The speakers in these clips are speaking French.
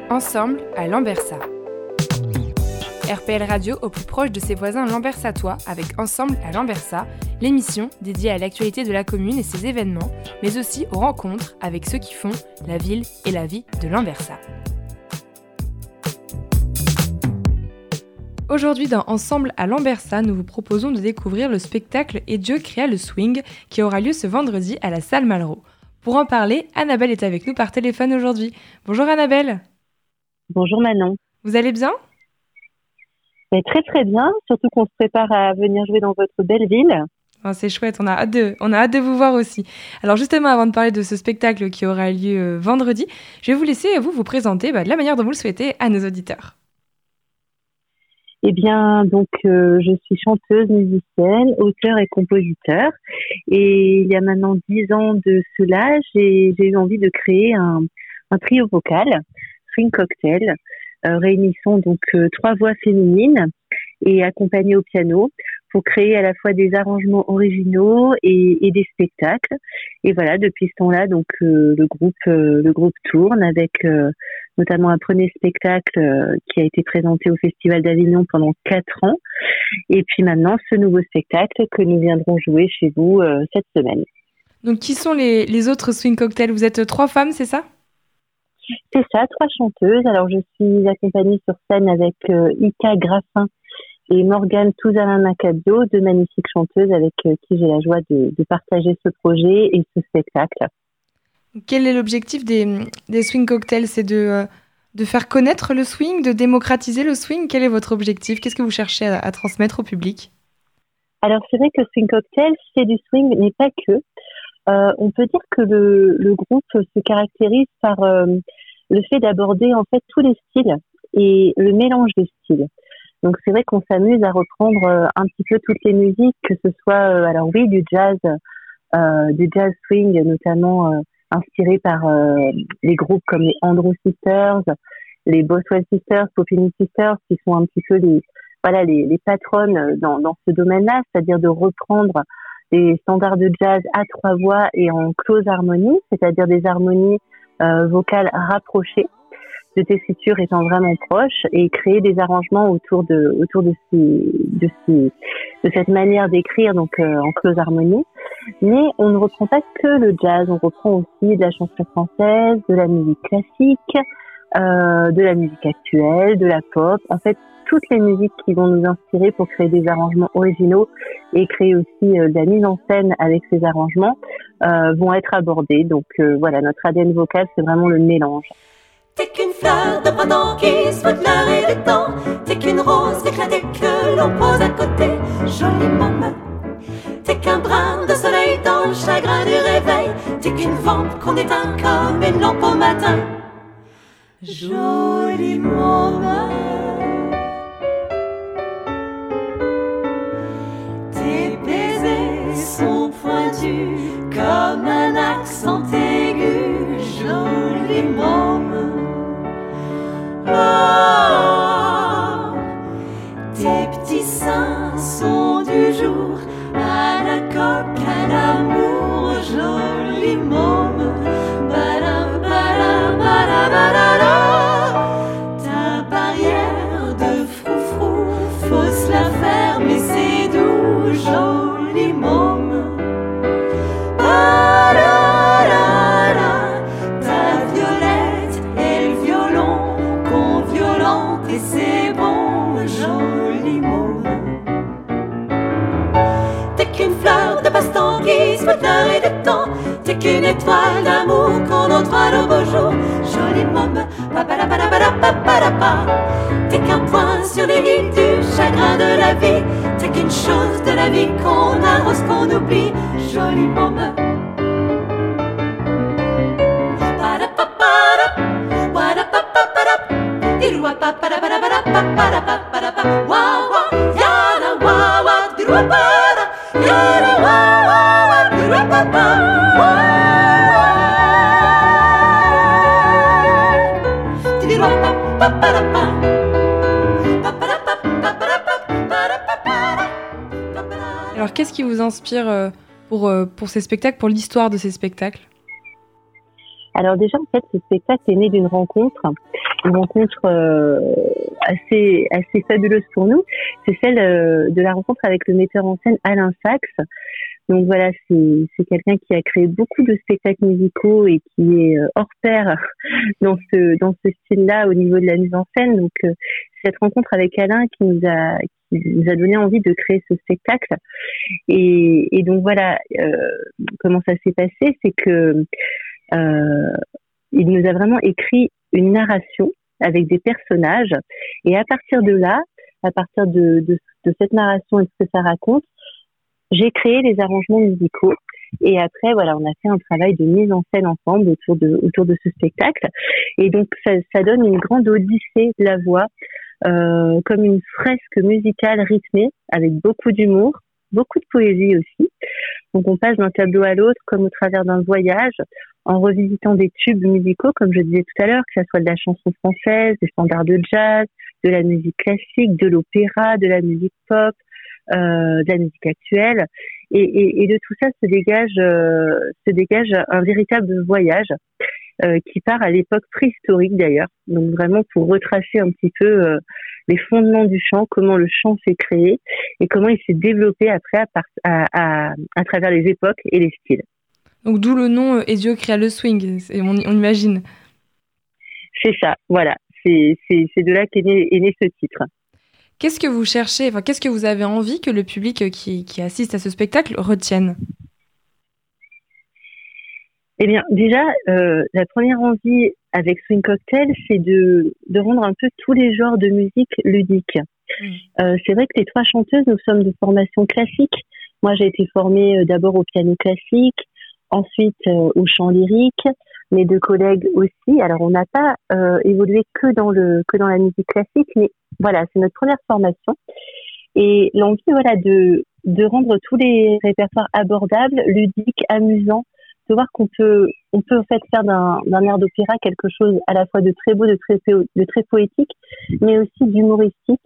Ensemble à Lambersart. RPL Radio au plus proche de ses voisins lambersartois avec Ensemble à Lambersart, l'émission dédiée à l'actualité de la commune et ses événements, mais aussi aux rencontres avec ceux qui font la ville et la vie de Lambersart. Aujourd'hui dans Ensemble à Lambersart, nous vous proposons de découvrir le spectacle Et Dieu créa le swing qui aura lieu ce vendredi à la salle Malraux. Pour en parler, Annabelle est avec nous par téléphone aujourd'hui. Bonjour Annabelle. Bonjour Manon. Vous allez bien ? Très très bien, surtout qu'on se prépare à venir jouer dans votre belle ville. Oh, c'est chouette, on a hâte de vous voir aussi. Alors justement, avant de parler de ce spectacle qui aura lieu vendredi, je vais vous laisser vous présenter de la manière dont vous le souhaitez à nos auditeurs. Eh bien, donc, je suis chanteuse, musicienne, auteure et compositeur. Et il y a maintenant 10 ans de cela, j'ai eu envie de créer un trio vocal, Swing Cocktail, réunissant donc 3 voix féminines et accompagnées au piano pour créer à la fois des arrangements originaux et des spectacles. Et voilà, depuis ce temps-là, donc le groupe tourne avec notamment un premier spectacle qui a été présenté au Festival d'Avignon pendant 4 ans. Et puis maintenant, ce nouveau spectacle que nous viendrons jouer chez vous cette semaine. Donc, qui sont les autres Swing Cocktails ? Vous êtes 3 femmes, c'est ça ? C'est ça, 3 chanteuses. Alors, je suis accompagnée sur scène avec Ika Graffin et Morgane Touzala-Macabio, 2 magnifiques chanteuses avec qui j'ai la joie de partager ce projet et ce spectacle. Quel est l'objectif des Swing Cocktails ? C'est de faire connaître le swing, de démocratiser le swing ? Quel est votre objectif ? Qu'est-ce que vous cherchez à transmettre au public ? Alors, c'est vrai que Swing Cocktail, c'est du swing, mais pas que. On peut dire que le groupe se caractérise par le fait d'aborder en fait tous les styles et le mélange des styles. Donc, c'est vrai qu'on s'amuse à reprendre un petit peu toutes les musiques, que ce soit, du jazz swing, notamment inspiré par les groupes comme les Andrew Sisters, les Boswell Sisters, Popini Sisters, qui sont un petit peu les patronnes dans ce domaine-là, c'est-à-dire de reprendre des standards de jazz à 3 voix et en close harmonie, c'est-à-dire des harmonies vocales rapprochées, de tessiture étant vraiment proches, et créer des arrangements autour de cette manière d'écrire, donc en close harmonie. Mais on ne reprend pas que le jazz, on reprend aussi de la chanson française, de la musique classique, de la musique actuelle, de la pop, en fait toutes les musiques qui vont nous inspirer pour créer des arrangements originaux et créer aussi de la mise en scène avec ces arrangements vont être abordées. Donc voilà, notre ADN vocal, c'est vraiment le mélange. T'es qu'une fleur de printemps qui souhaite l'heure et le temps. T'es qu'une rose éclatée que l'on pose à côté, jolie môme. T'es qu'un brin de soleil dans le chagrin du réveil. T'es qu'une lampe qu'on éteint comme une lampe au matin, jolie môme. Tes baisers sont pointus comme un accent aigu, jolie môme. Oh, tes petits seins sont du jour à la coque à l'amour, jolie môme. Badam, badam, badam, badam. Ta barrière de froufrou, faut se la faire, mais c'est doux, jolie môme. Ta violette et le violon qu'on violente et c'est bon, jolie môme. T'es qu'une fleur de passe-temps qui souhaite l'heure et le temps. T'es qu'une étoile d'amour qu'on envoie au beau jour, jolie môme. T'es qu'un point sur les îles du chagrin de la vie. T'es qu'une chose de la vie qu'on arrose, qu'on oublie, jolie môme. Alors, qu'est-ce qui vous inspire pour ces spectacles, pour l'histoire de ces spectacles ? Alors déjà, en fait, ce spectacle est né d'une rencontre une rencontre assez fabuleuse pour nous, c'est celle de la rencontre avec le metteur en scène Alain Sachs. Donc voilà, c'est quelqu'un qui a créé beaucoup de spectacles musicaux et qui est hors pair dans ce style-là au niveau de la mise en scène. Donc cette rencontre avec Alain qui nous a donné envie de créer ce spectacle. Et donc voilà, comment ça s'est passé, c'est que il nous a vraiment écrit une narration avec des personnages, et à partir de là, à partir de cette narration et de ce que ça raconte, j'ai créé les arrangements musicaux. Et après, voilà, on a fait un travail de mise en scène ensemble autour de ce spectacle. Et donc, ça donne une grande odyssée de la voix, comme une fresque musicale rythmée, avec beaucoup d'humour, beaucoup de poésie aussi. Donc, on passe d'un tableau à l'autre, comme au travers d'un voyage, en revisitant des tubes musicaux, comme je disais tout à l'heure, que ce soit de la chanson française, des standards de jazz, de la musique classique, de l'opéra, de la musique pop, de la musique actuelle, et de tout ça se dégage un véritable voyage qui part à l'époque préhistorique d'ailleurs, donc vraiment pour retracer un petit peu les fondements du chant, comment le chant s'est créé et comment il s'est développé après à travers les époques et les styles. Donc d'où le nom Ezio crea le swing, on imagine. C'est ça, voilà, c'est de là qu'est né ce titre. Qu'est-ce que vous cherchez, enfin, qu'est-ce que vous avez envie que le public qui assiste à ce spectacle retienne ? Eh bien, déjà, la première envie avec Swing Cocktail, c'est de rendre un peu tous les genres de musique ludiques. C'est vrai que les trois chanteuses, nous sommes de formation classique. Moi, j'ai été formée d'abord au piano classique, ensuite au chant lyrique. Mes deux collègues aussi. Alors, on n'a pas évolué que dans la musique classique, mais voilà, c'est notre première formation. Et l'envie, voilà, de rendre tous les répertoires abordables, ludiques, amusants, de voir qu'on peut en fait faire d'un air d'opéra quelque chose à la fois de très beau, de très poétique, mais aussi d'humoristique.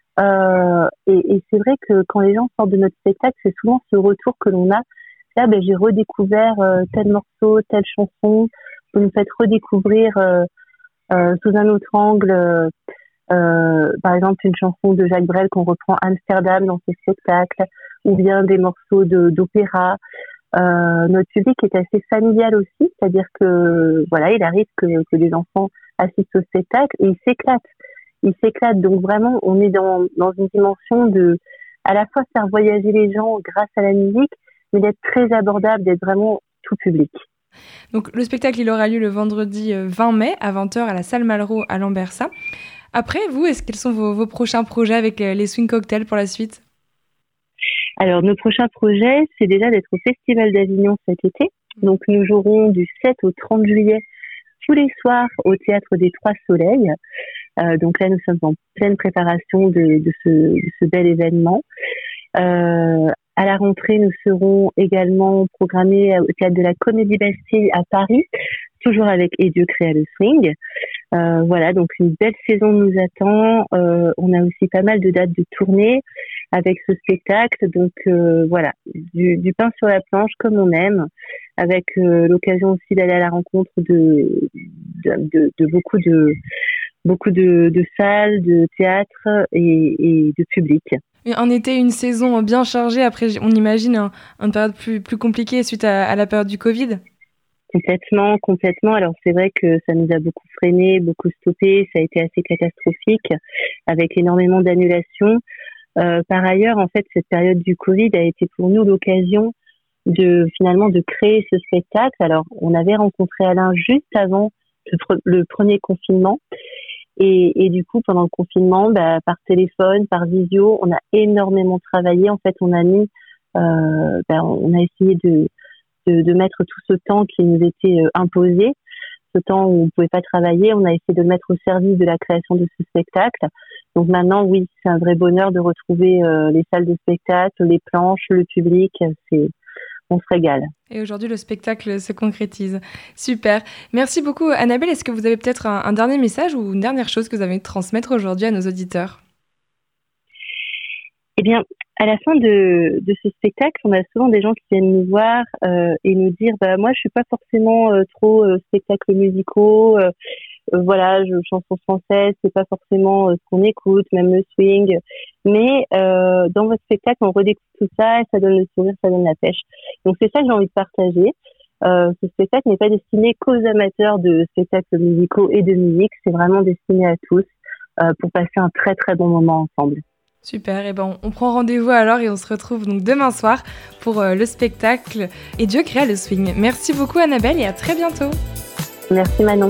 Et c'est vrai que quand les gens sortent de notre spectacle, c'est souvent ce retour que l'on a. Là, j'ai redécouvert tel morceau, telle chanson. Vous nous faites redécouvrir sous un autre angle, par exemple, une chanson de Jacques Brel qu'on reprend Amsterdam dans ce spectacle, ou bien des morceaux d'opéra. Notre public est assez familial aussi, c'est-à-dire que voilà, il arrive que les enfants assistent au spectacle et ils s'éclatent. Donc vraiment, on est dans une dimension de à la fois faire voyager les gens grâce à la musique, mais d'être très abordable, d'être vraiment tout public. Donc le spectacle, il aura lieu le vendredi 20 mai à 20h à la salle Malraux à Lambersart. Après, vous, quels sont vos prochains projets avec les Swing Cocktails pour la suite ? Alors, nos prochains projets, c'est déjà d'être au Festival d'Avignon cet été. Donc, nous jouerons du 7 au 30 juillet tous les soirs au Théâtre des Trois Soleils. Donc là, nous sommes en pleine préparation de ce bel événement. À la rentrée, nous serons également programmés au Théâtre de la Comédie Bastille à Paris, toujours avec Ezio crea le swing. Voilà, donc une belle saison nous attend. On a aussi pas mal de dates de tournée avec ce spectacle. Donc voilà, du pain sur la planche comme on aime, avec l'occasion aussi d'aller à la rencontre de beaucoup de salles, de théâtres et de public. Un été, une saison bien chargée. Après, on imagine une période plus compliquée suite à la période du Covid. Complètement. Alors, c'est vrai que ça nous a beaucoup freiné, beaucoup stoppé. Ça a été assez catastrophique avec énormément d'annulations. Par ailleurs, en fait, cette période du Covid a été pour nous l'occasion finalement de créer ce spectacle. Alors, on avait rencontré Alain juste avant le premier confinement. Et du coup, pendant le confinement, par téléphone, par visio, on a énormément travaillé. En fait, on a essayé de mettre tout ce temps qui nous était imposé, ce temps où on ne pouvait pas travailler, on a essayé de le mettre au service de la création de ce spectacle. Donc maintenant, oui, c'est un vrai bonheur de retrouver les salles de spectacle, les planches, le public. On se régale. Et aujourd'hui, le spectacle se concrétise. Super. Merci beaucoup, Annabelle. Est-ce que vous avez peut-être un dernier message ou une dernière chose que vous avez envie de transmettre aujourd'hui à nos auditeurs ? Eh bien, à la fin de ce spectacle, on a souvent des gens qui viennent nous voir et nous dire moi, je suis pas forcément trop spectacles musicaux. voilà, chansons françaises, c'est pas forcément ce qu'on écoute, même le swing. Mais dans votre spectacle, on redécouvre tout ça et ça donne le sourire, ça donne la pêche. Donc c'est ça que j'ai envie de partager. Ce spectacle n'est pas destiné qu'aux amateurs de spectacles musicaux et de musique, c'est vraiment destiné à tous pour passer un très très bon moment ensemble. Super, et ben on prend rendez-vous alors et on se retrouve donc demain soir pour le spectacle Et Dieu créa le swing. Merci beaucoup Annabelle et à très bientôt. Merci Manon.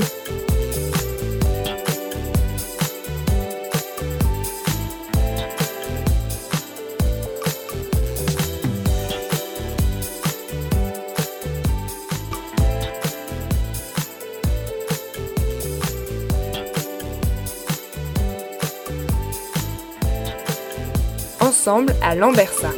Ensemble à Lambersart.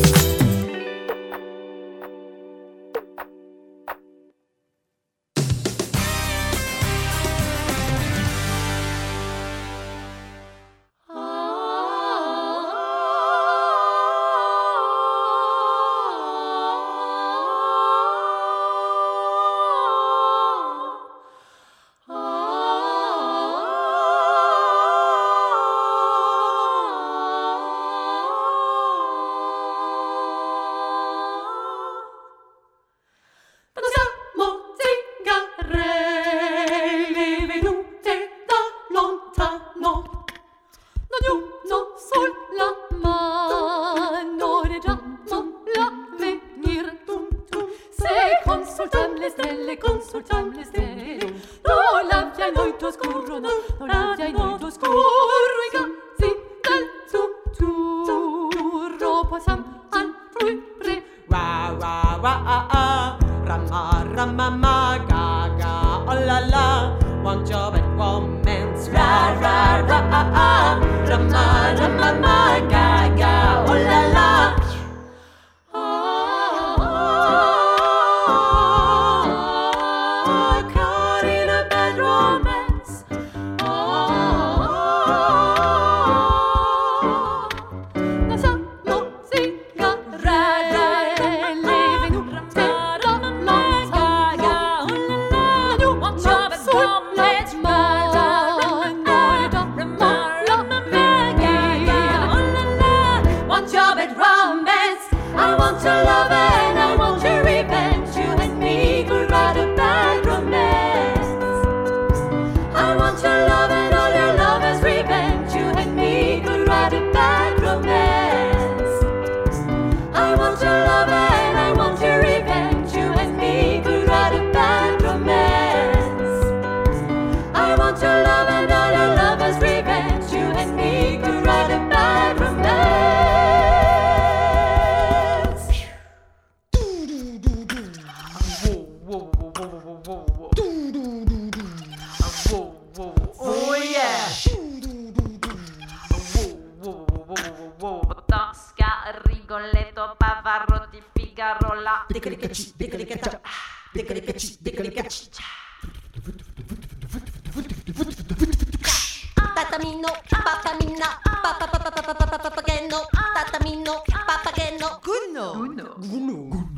Tatamino, papamina, papapapapapapapageno, tatamino, papageno, guno, guno,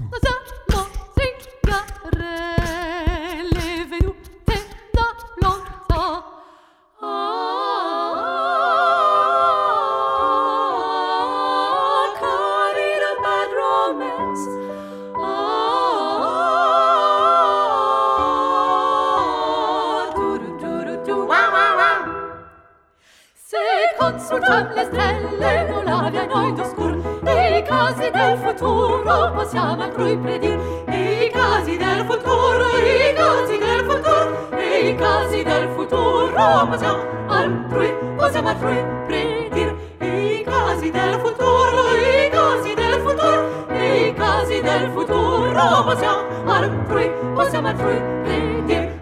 siamo zingarelle venute da lontano. Caught in a bad romance. Consultam le stelle, non l'avia noi d'oscur, e i casi del futuro possiamo altrui predir, e i casi del futuro, e i casi del futuro, e i casi del futuro possiamo altrui predir, e i casi del futuro, e i casi del futuro, e i casi del futuro possiamo altrui predir.